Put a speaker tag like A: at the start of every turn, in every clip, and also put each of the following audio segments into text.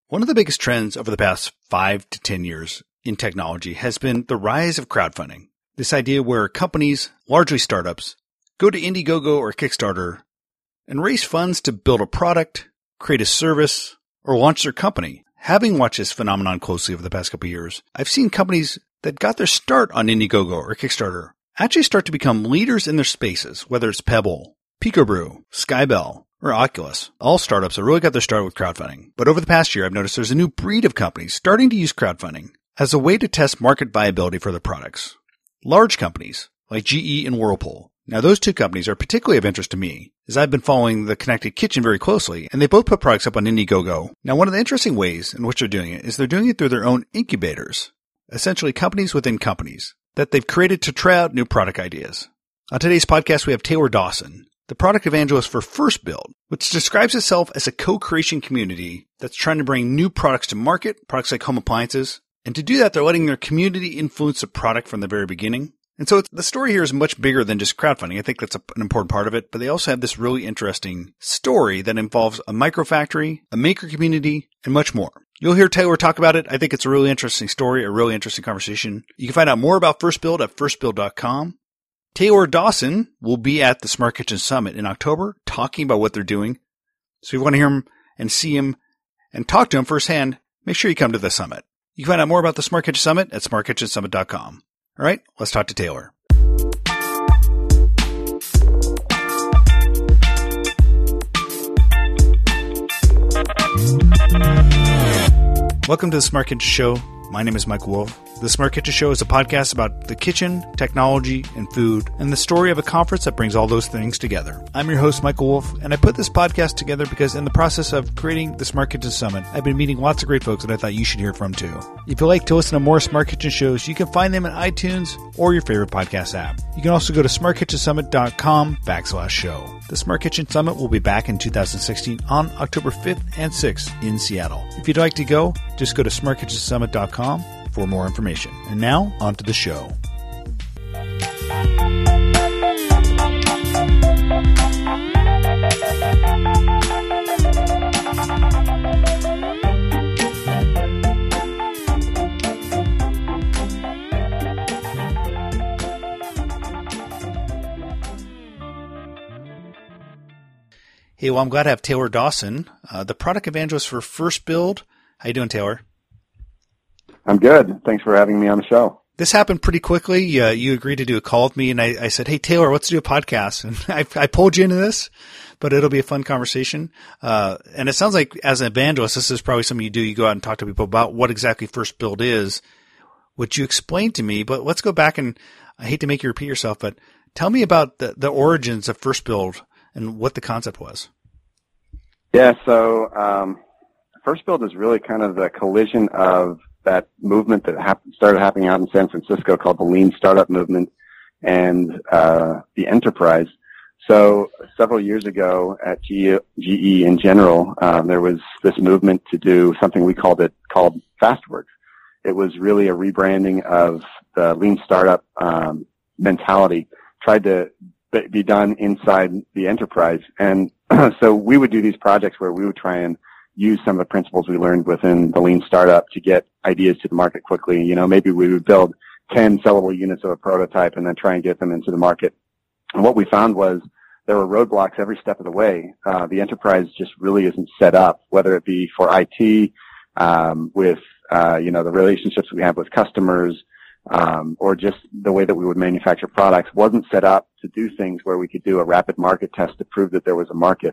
A: One of the biggest trends over the past 5 to 10 years in technology has been the rise of crowdfunding. This idea where companies, largely startups, go to Indiegogo or Kickstarter and raise funds to build a product, create a service, or launch their company. Having watched this phenomenon closely over the past couple of years, I've seen companies that got their start on Indiegogo or Kickstarter actually start to become leaders in their spaces, whether it's Pebble, PicoBrew, Skybell, or Oculus. All startups have really got their start with crowdfunding. But over the past year, I've noticed there's a new breed of companies starting to use crowdfunding as a way to test market viability for their products. Large companies like GE and Whirlpool. Now, those two companies are particularly of interest to me, as I've been following the Connected Kitchen very closely, and they both put products up on Indiegogo. Now, one of the interesting ways in which they're doing it is they're doing it through their own incubators, essentially companies within companies, that they've created to try out new product ideas. On today's podcast, we have Taylor Dawson, the product evangelist for First Build, which describes itself as a co-creation community that's trying to bring new products to market, products like home appliances. And to do that, they're letting their community influence the product from the very beginning. And so the story here is much bigger than just crowdfunding. I think that's an important part of it. But they also have this really interesting story that involves a microfactory, a maker community, and much more. You'll hear Taylor talk about it. I think it's a really interesting story, a really interesting conversation. You can find out more about First Build at firstbuild.com. Taylor Dawson will be at the Smart Kitchen Summit in October talking about what they're doing. So if you want to hear him and see him and talk to him firsthand, make sure you come to the summit. You can find out more about the Smart Kitchen Summit at smartkitchensummit.com. All right, let's talk to Taylor. Welcome to the Smart Kitchen Show. My name is Mike Wolf. The Smart Kitchen Show is a podcast about the kitchen, technology, and food, and the story of a conference that brings all those things together. I'm your host, Michael Wolf, and I put this podcast together because in the process of creating the Smart Kitchen Summit, I've been meeting lots of great folks that I thought you should hear from too. If you'd like to listen to more Smart Kitchen shows, you can find them in iTunes or your favorite podcast app. You can also go to smartkitchensummit.com/show. The Smart Kitchen Summit will be back in 2016 on October 5th and 6th in Seattle. If you'd like to go, just go to smartkitchensummit.com for more information. And now, on to the show. Hey, well, I'm glad to have Taylor Dawson, the product evangelist for First Build. How you doing, Taylor?
B: I'm good. Thanks for having me on the show.
A: This happened pretty quickly. You agreed to do a call with me, and I said, hey, Taylor, let's do a podcast. And I pulled you into this, but it'll be a fun conversation. And it sounds like as an evangelist, this is probably something you do. You go out and talk to people about what exactly First Build is, which you explained to me. But let's go back, and I hate to make you repeat yourself, but tell me about the origins of First Build and what the concept was.
B: Yeah, so First Build is really kind of the collision of that movement that started happening out in San Francisco called the Lean Startup Movement and the Enterprise. So several years ago at GE in general, there was this movement to do something we called FastWorks. It was really a rebranding of the Lean Startup mentality, tried to be done inside the enterprise. And so we would do these projects where we would try and use some of the principles we learned within the Lean Startup to get ideas to the market quickly. You know, maybe we would build 10 sellable units of a prototype and then try and get them into the market. And what we found was there were roadblocks every step of the way. The enterprise just really isn't set up, whether it be for IT, with, the relationships we have with customers, or just the way that we would manufacture products wasn't set up to do things where we could do a rapid market test to prove that there was a market.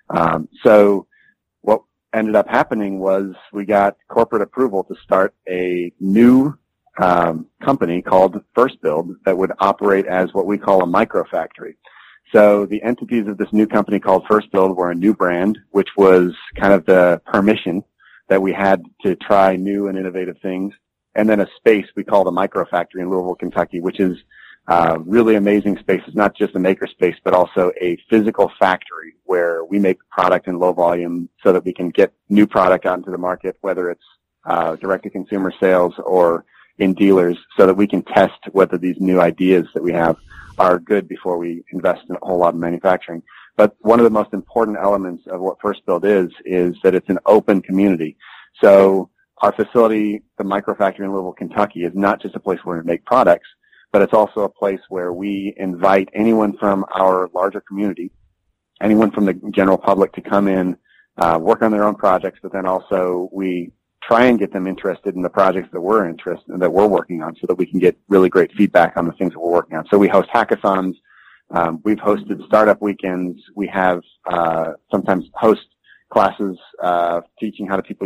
B: So what ended up happening was we got corporate approval to start a new company called First Build that would operate as what we call a microfactory. So the entities of this new company called First Build were a new brand, which was kind of the permission that we had to try new and innovative things. And then a space we call the Microfactory in Louisville, Kentucky, which is really amazing space. It's not just a maker space, but also a physical factory where we make product in low volume so that we can get new product out into the market, whether it's direct-to-consumer sales or in dealers, so that we can test whether these new ideas that we have are good before we invest in a whole lot of manufacturing. But one of the most important elements of what First Build is that it's an open community. So our facility, the Microfactory in Louisville, Kentucky, is not just a place where we make products, but it's also a place where we invite anyone from our larger community, anyone from the general public to come in, work on their own projects, but then also we try and get them interested in the projects that we're interested in, that we're working on, so that we can get really great feedback on the things that we're working on. So we host hackathons. We've hosted startup weekends. We have sometimes host classes teaching how people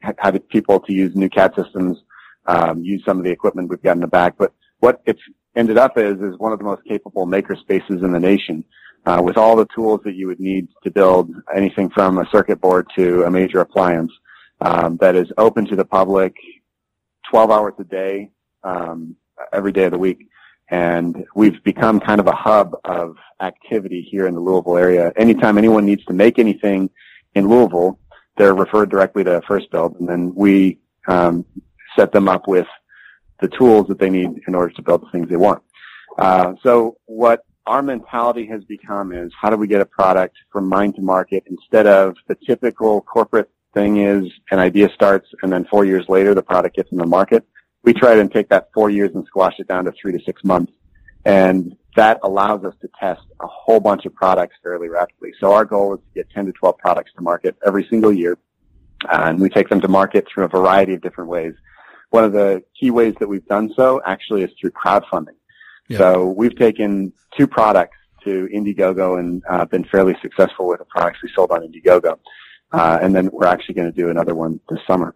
B: to use new CAD systems, use some of the equipment we've got in the back. But what it's ended up is one of the most capable maker spaces in the nation, with all the tools that you would need to build anything from a circuit board to a major appliance, that is open to the public 12 hours a day, every day of the week. And we've become kind of a hub of activity here in the Louisville area. Anytime anyone needs to make anything in Louisville, they're referred directly to First Build, and then we set them up with the tools that they need in order to build the things they want. So what our mentality has become is, how do we get a product from mind to market, instead of the typical corporate thing is an idea starts and then 4 years later the product gets in the market. We try to take that 4 years and squash it down to 3 to 6 months. And that allows us to test a whole bunch of products fairly rapidly. So our goal is to get 10 to 12 products to market every single year. And we take them to market through a variety of different ways. One of the key ways that we've done so actually is through crowdfunding. Yeah. So we've taken 2 products to Indiegogo and been fairly successful with the products we sold on Indiegogo. And then we're actually going to do another one this summer.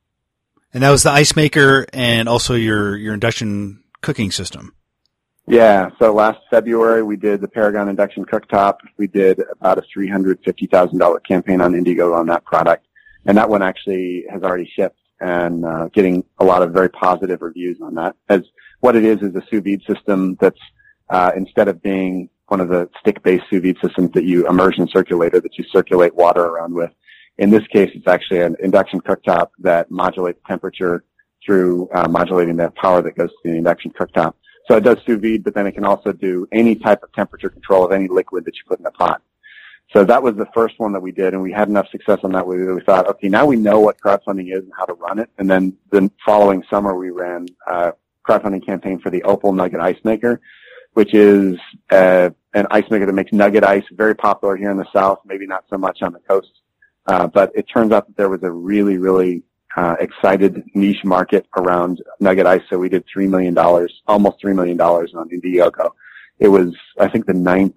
A: And that was the ice maker and also your induction cooking system.
B: Yeah. So last February we did the Paragon induction cooktop. We did about a $350,000 campaign on Indiegogo on that product. And that one actually has already shipped and getting a lot of very positive reviews on that. As what it is a sous vide system that's instead of being one of the stick-based sous vide systems that you immersion circulator that you circulate water around with. In this case, it's actually an induction cooktop that modulates temperature through modulating the power that goes to the induction cooktop. So it does sous vide, but then it can also do any type of temperature control of any liquid that you put in the pot. So that was the first one that we did, and we had enough success on that we thought, okay, now we know what crowdfunding is and how to run it. And then the following summer we ran a crowdfunding campaign for the Opal Nugget Ice Maker, which is an ice maker that makes nugget ice, very popular here in the South, maybe not so much on the coast. But it turns out that there was a really, really excited niche market around nugget ice, so we did $3 million, almost $3 million on Indiegogo. It was, I think, the ninth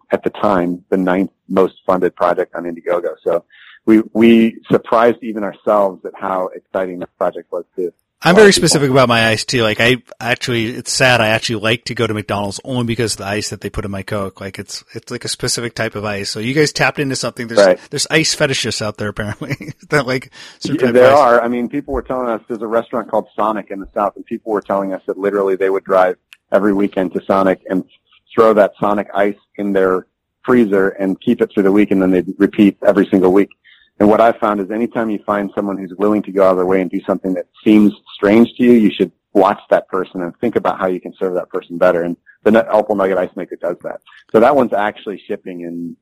B: most funded project on Indiegogo. So we surprised even ourselves at how exciting that project was too.
A: I'm very specific about my ice too. Like it's sad. I actually like to go to McDonald's only because of the ice that they put in my Coke. Like it's like a specific type of ice. So you guys tapped into something. There's ice fetishists out there apparently that like certain type
B: there
A: of ice.
B: are. I mean, people were telling us there's a restaurant called Sonic in the South, and people were telling us that literally they would drive every weekend to Sonic and throw that Sonic ice in their freezer and keep it through the week, and then they'd repeat every single week. And what I've found is anytime you find someone who's willing to go out of their way and do something that seems strange to you, you should watch that person and think about how you can serve that person better. And the Opal Nugget Ice Maker does that. So that one's actually shipping in,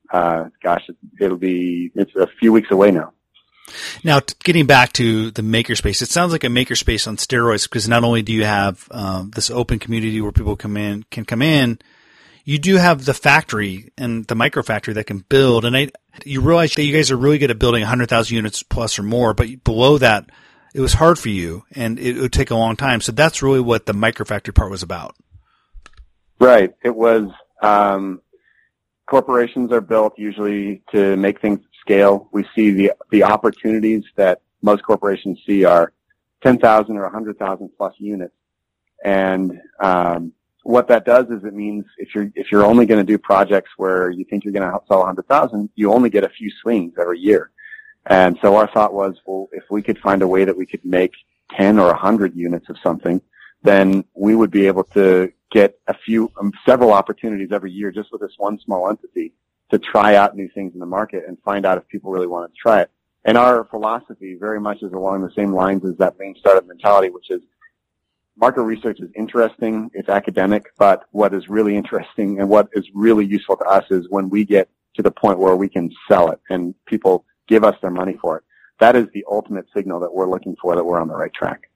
B: it's a few weeks away now.
A: Now, getting back to the makerspace, it sounds like a makerspace on steroids, because not only do you have this open community where people can come in, you do have the factory and the microfactory that can build. And you realize that you guys are really good at building 100,000 units plus or more, but below that, it was hard for you and it would take a long time. So that's really what the microfactory part was about.
B: Right. It was, corporations are built usually to make things scale. We see the opportunities that most corporations see are 10,000 or 100,000 plus units. And, what that does is it means if you're only going to do projects where you think you're going to sell 100,000, you only get a few swings every year. And so our thought was, well, if we could find a way that we could make 10 or 100 units of something, then we would be able to get several opportunities every year just with this one small entity to try out new things in the market and find out if people really wanted to try it. And our philosophy very much is along the same lines as that lean startup mentality, which is market research is interesting, it's academic, but what is really interesting and what is really useful to us is when we get to the point where we can sell it and people give us their money for it. that is the ultimate signal that we're looking for, that we're on the right track.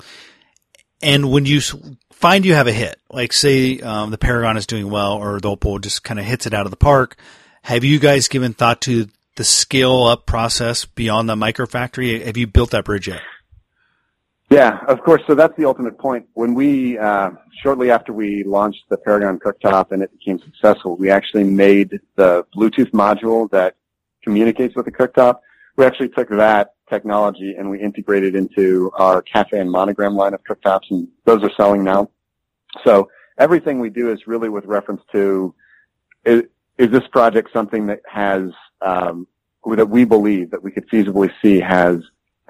A: And when you find you have a hit, like say the Paragon is doing well, or the Opal just kind of hits it out of the park, have you guys given thought to the scale up process beyond the microfactory? Have you built that bridge yet?
B: Yeah, of course. So that's the ultimate point. When we, shortly after we launched the Paragon cooktop and it became successful, we actually made the Bluetooth module that communicates with the cooktop. We actually took that technology and we integrated into our Cafe and Monogram line of cooktops, and those are selling now. So everything we do is really with reference to, is this project something that has, that we believe that we could feasibly see has,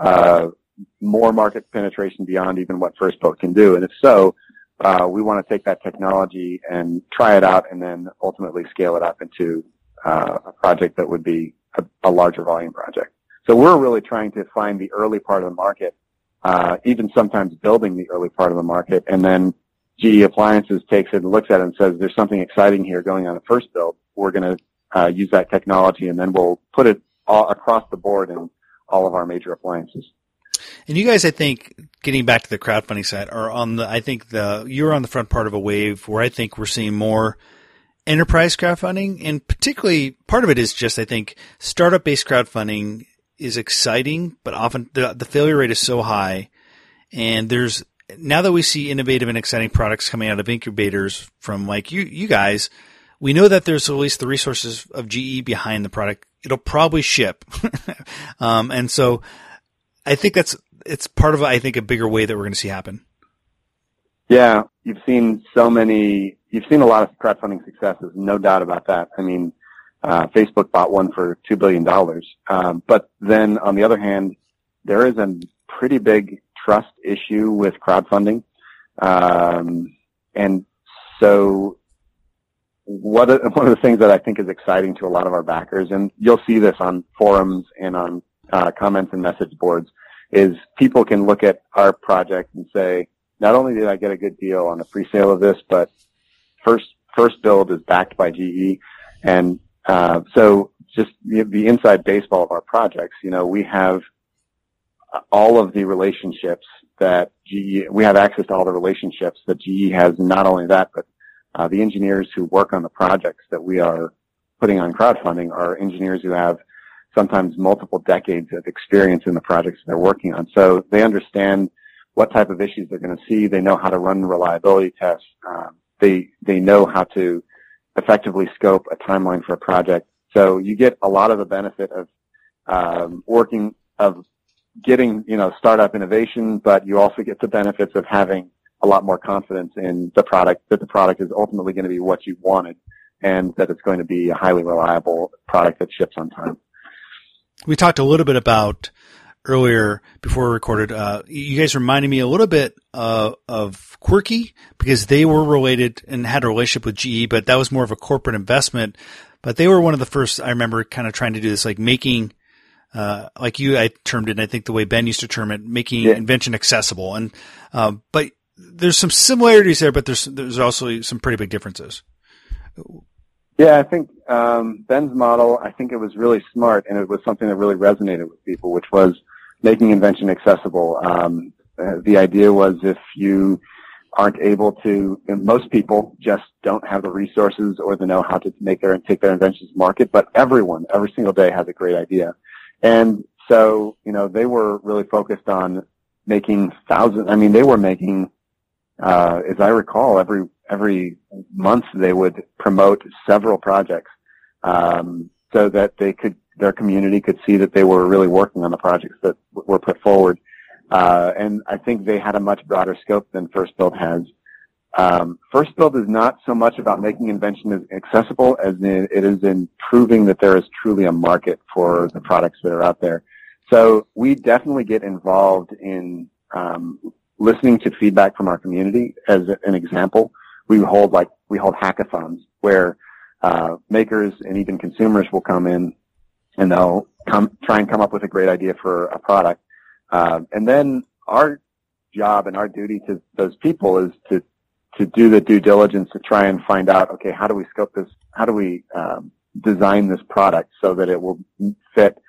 B: more market penetration beyond even what First Build can do. And if so, we want to take that technology and try it out and then ultimately scale it up into a project that would be a larger volume project. So we're really trying to find the early part of the market, even sometimes building the early part of the market, and then GE Appliances takes it and looks at it and says, there's something exciting here going on at First Build. We're going to use that technology, and then we'll put it all across the board in all of our major appliances.
A: And you guys, I think, getting back to the crowdfunding side, are on the, I think you're on the front part of a wave where I think we're seeing more enterprise crowdfunding, and particularly part of it is just, I think, startup-based crowdfunding is exciting, but often the failure rate is so high. And now that we see innovative and exciting products coming out of incubators from like you guys, we know that there's at least the resources of GE behind the product. It'll probably ship. And so I think it's part of, I think, a bigger way that we're going to see happen.
B: Yeah, you've seen a lot of crowdfunding successes, no doubt about that. I mean, Facebook bought one for $2 billion. But then on the other hand, there is a pretty big trust issue with crowdfunding. And so one of the things that I think is exciting to a lot of our backers, and you'll see this on forums and on comments and message boards, is people can look at our project and say, not only did I get a good deal on the pre-sale of this, but First Build is backed by GE. And so just the inside baseball of our projects, we have all of the relationships that we have access to all the relationships that GE has. Not only that, but the engineers who work on the projects that we are putting on crowdfunding are engineers who have sometimes multiple decades of experience in the projects they're working on. So they understand what type of issues they're going to see. They know how to run reliability tests. They know how to effectively scope a timeline for a project. So you get a lot of the benefit of getting, startup innovation, but you also get the benefits of having a lot more confidence in the product, that the product is ultimately going to be what you wanted, and that it's going to be a highly reliable product that ships on time.
A: We talked a little bit about earlier before we recorded. You guys reminded me a little bit of Quirky, because they were related and had a relationship with GE, but that was more of a corporate investment. But they were one of the first, I remember, kind of trying to do this, like making, like I termed it, and I think the way Ben used to term it, making invention accessible. And but there's some similarities there, but there's also some pretty big differences.
B: Yeah, I think Ben's model, I think it was really smart, and it was something that really resonated with people, which was making invention accessible. The idea was, if you aren't able to, and most people just don't have the resources or the know-how to take their inventions to market, but everyone, every single day, has a great idea. And so, they were really focused on making thousands. I mean, they were making, as I recall, every month they would promote several projects, so that their community could see that they were really working on the projects that were put forward. And I think they had a much broader scope than First Build has. First Build is not so much about making invention accessible as it is in proving that there is truly a market for the products that are out there. So we definitely get involved in listening to feedback from our community. As an example, we hold hackathons where makers and even consumers will come in, and they'll try and come up with a great idea for a product. And then our job and our duty to those people is to do the due diligence to try and find out, okay, how do we scope this? How do we design this product so that it will fit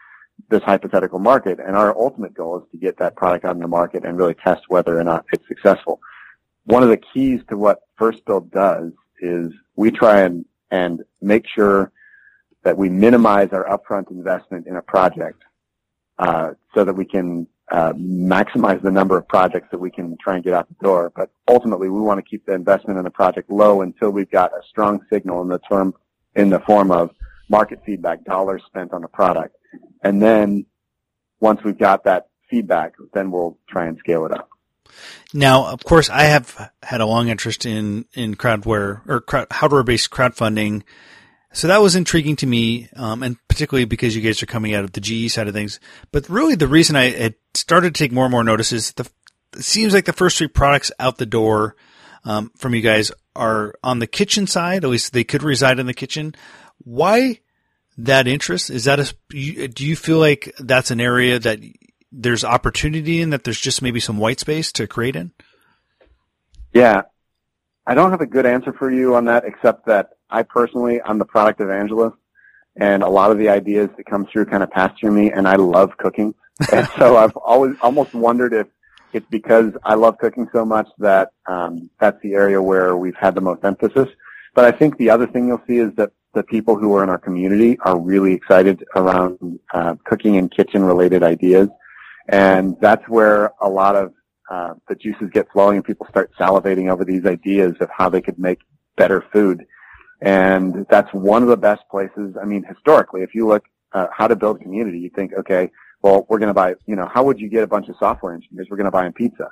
B: this hypothetical market. And our ultimate goal is to get that product out in the market and really test whether or not it's successful. One of the keys to what First Build does is we try and make sure that we minimize our upfront investment in a project, so that we can maximize the number of projects that we can try and get out the door. But ultimately, we want to keep the investment in the project low until we've got a strong signal in the form of market feedback, dollars spent on the product. And then once we've got that feedback, then we'll try and scale it up.
A: Now, of course, I have had a long interest in crowdware or hardware-based crowdfunding. So that was intriguing to me, and particularly because you guys are coming out of the GE side of things. But really the reason I had started to take more and more notice is it seems like the first 3 products out the door from you guys are on the kitchen side. At least they could reside in the kitchen. Why that interest? Is that do you feel like that's an area that there's opportunity in, that there's just maybe some white space to create in?
B: Yeah. I don't have a good answer for you on that, except that I'm the product evangelist, and a lot of the ideas that come through kind of pass through me, and I love cooking. And so I've always almost wondered if it's because I love cooking so much that that's the area where we've had the most emphasis. But I think the other thing you'll see is that the people who are in our community are really excited around cooking and kitchen-related ideas, and that's where a lot of the juices get flowing and people start salivating over these ideas of how they could make better food. And that's one of the best places. I mean, historically, if you look how to build a community, you think, okay, well, we're going to buy, how would you get a bunch of software engineers? We're going to buy them pizza.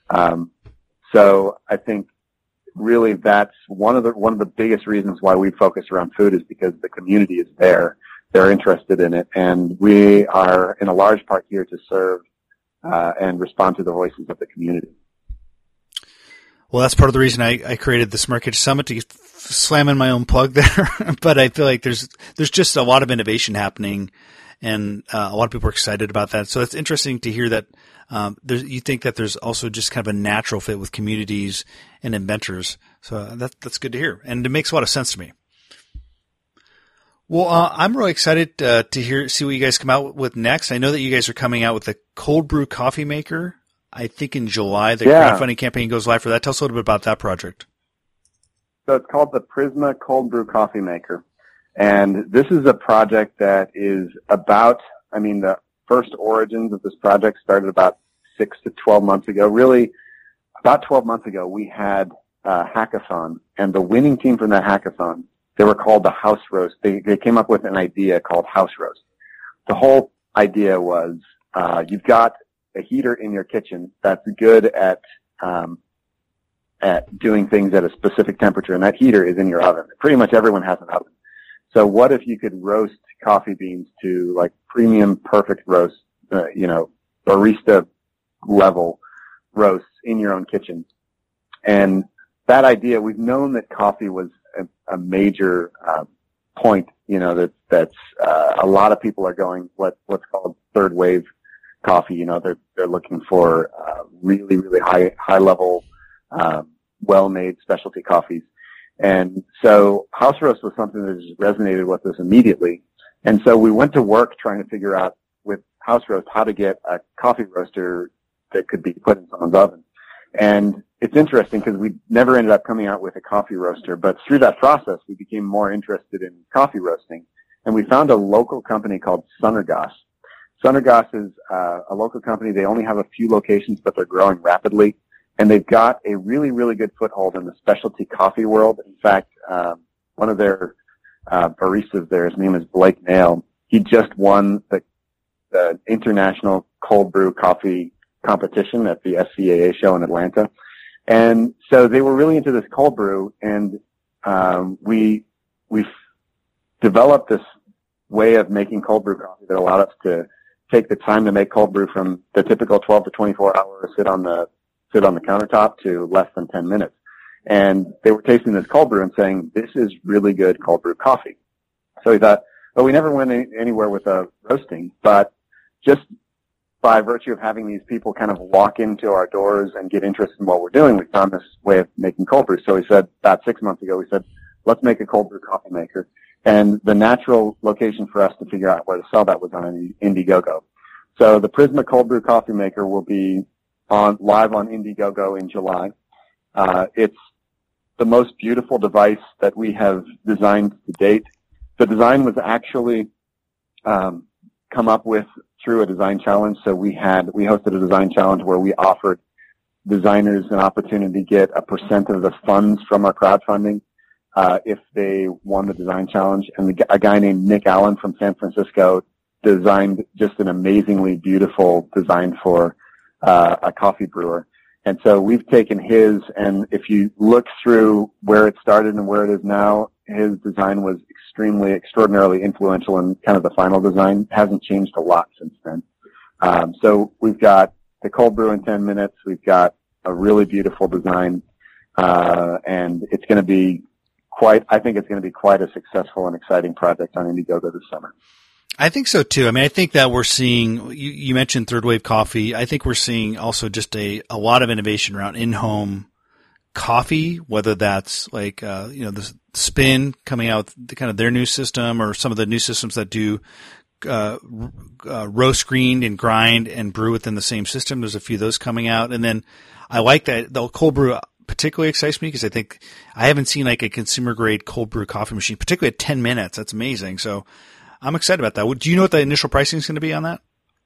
B: So I think really that's one of the biggest reasons why we focus around food, is because the community is there. They're interested in it. And we are in a large part here to serve and respond to the voices of the community.
A: Well, that's part of the reason I created the Smart Kitchen Summit, to slam in my own plug there. But I feel like there's just a lot of innovation happening, and a lot of people are excited about that. So it's interesting to hear that you think that there's also just kind of a natural fit with communities and inventors. So that's good to hear, and it makes a lot of sense to me. Well, I'm really excited to see what you guys come out with next. I know that you guys are coming out with a cold brew coffee maker. I think in July, the crowdfunding campaign goes live for that. Tell us a little bit about that project.
B: So it's called the Prisma Cold Brew Coffee Maker. And this is a project that is the first origins of this project started about 6 to 12 months ago. Really, about 12 months ago, we had a hackathon, and the winning team from that hackathon, they were called the House Roast. They came up with an idea called House Roast. The whole idea was, you've got a heater in your kitchen that's good at doing things at a specific temperature, and that heater is in your oven. Pretty much everyone has an oven. So what if you could roast coffee beans to like premium perfect roast, barista level roasts in your own kitchen? And that idea, we've known that coffee was a major point, that's a lot of people are going what's called third wave coffee. They're looking for really, really high level, well-made specialty coffees. And so House Roast was something that just resonated with us immediately. And so we went to work trying to figure out with House Roast how to get a coffee roaster that could be put in someone's oven. And it's interesting because we never ended up coming out with a coffee roaster, but through that process, we became more interested in coffee roasting. And we found a local company called Sunergas. Sunergas is a local company. They only have a few locations, but they're growing rapidly. And they've got a really, really good foothold in the specialty coffee world. In fact, one of their baristas there, his name is Blake Nail. He just won the International Cold Brew Coffee competition at the SCAA show in Atlanta. And so they were really into this cold brew, and we've developed this way of making cold brew coffee that allowed us to take the time to make cold brew from the typical 12 to 24 hours sit on the countertop to less than 10 minutes. And they were tasting this cold brew and saying, this is really good cold brew coffee. So we thought, well, we never went anywhere with roasting, but just by virtue of having these people kind of walk into our doors and get interested in what we're doing, we found this way of making cold brew. So we said, about 6 months ago, we said, let's make a cold brew coffee maker. And the natural location for us to figure out where to sell that was on Indiegogo. So the Prisma Cold Brew Coffee Maker will be live on Indiegogo in July. It's the most beautiful device that we have designed to date. The design was actually come up with through a design challenge. So we hosted a design challenge where we offered designers an opportunity to get 1% of the funds from our crowdfunding if they won the design challenge. And a guy named Nick Allen from San Francisco designed just an amazingly beautiful design for a coffee brewer. And so we've taken his, and if you look through where it started and where it is now, his design was extraordinarily influential in kind of the final design. It hasn't changed a lot since then. So we've got the cold brew in 10 minutes. We've got a really beautiful design, and it's going to be I think it's going to be quite a successful and exciting project on Indiegogo this summer.
A: I think so too. I mean, I think that we're seeing, you mentioned third wave coffee. I think we're seeing also just a lot of innovation around in-home coffee, whether that's like, the Spin coming out with kind of their new system, or some of the new systems that do, roast screened and grind and brew within the same system. There's a few of those coming out. And then I like that the cold brew particularly excites me because I think I haven't seen like a consumer grade cold brew coffee machine, particularly at 10 minutes. That's amazing. So I'm excited about that. Do you know what the initial pricing is going to be on that?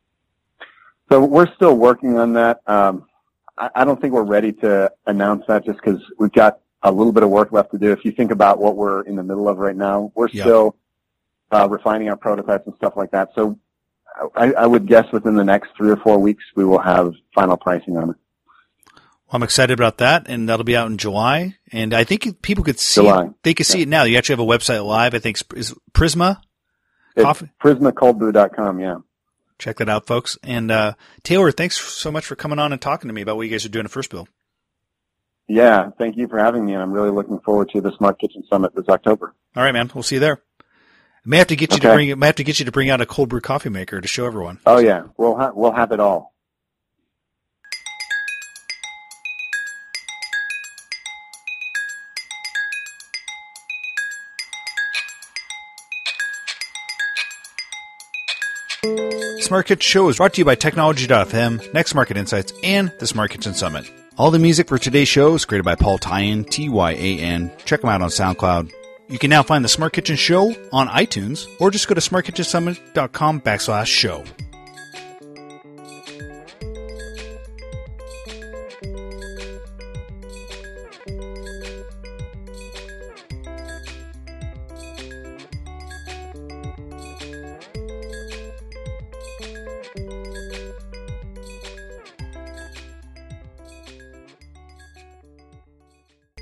B: So we're still working on that. I don't think we're ready to announce that just because we've got a little bit of work left to do. If you think about what we're in the middle of right now, we're still refining our prototypes and stuff like that. So I would guess within the next 3 or 4 weeks, we will have final pricing on it.
A: Well, I'm excited about that, and that'll be out in July. And I think people could see it. They could see it now. You actually have a website live. I think is Prisma Coffee?
B: PrismaColdBrew.com, yeah.
A: Check that out, folks. And Taylor, thanks so much for coming on and talking to me about what you guys are doing at First Build.
B: Yeah, thank you for having me, and I'm really looking forward to the Smart Kitchen Summit this October.
A: All right, man. We'll see you there. May have to get you to bring out a cold brew coffee maker to show everyone.
B: Oh yeah, we'll have it all.
A: Smart Kitchen Show is brought to you by Technology.fm, Next Market Insights, and the Smart Kitchen Summit. All the music for today's show is created by Paul Tyan, Tyan. Check him out on SoundCloud. You can now find the Smart Kitchen Show on iTunes, or just go to smartkitchensummit.com/show.